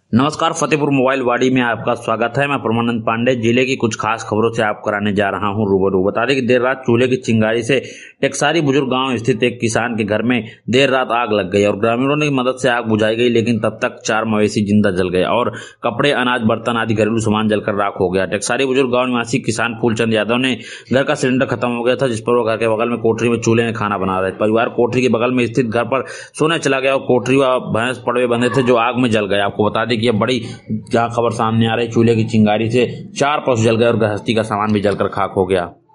नमस्कार, फतेहपुर मोबाइल वाड़ी में आपका स्वागत है। मैं परमानंद पांडे जिले की कुछ खास खबरों से आप कराने जा रहा हूं रूबरू। बता दें कि देर रात चूल्हे की चिंगारी से टेकसारी बुजुर्ग गांव स्थित एक किसान के घर में देर रात आग लग गई और ग्रामीणों की मदद से आग बुझाई गई, लेकिन तब तक 4 मवेशी जिंदा जल गए और कपड़े, अनाज, बर्तन आदि घरेलू सामान जलकर राख हो गया। टेकसारी बुजुर्ग गाँव निवासी किसान फूलचंद यादव ने घर का सिलेंडर खत्म हो गया था, जिस पर वो घर के बगल में कोठरी में चूल्हे में खाना बना रहे। परिवार कोठरी के बगल में स्थित घर पर सोने चला गया और कोठरी व भैंस पड़वे बंधे थे जो आग में जल गए। आपको बता दें कि यह बड़ी क्या खबर सामने आ रही। चूल्हे की चिंगारी से 4 पशु जल गए और गृहस्थी का सामान भी जलकर खाक हो गया।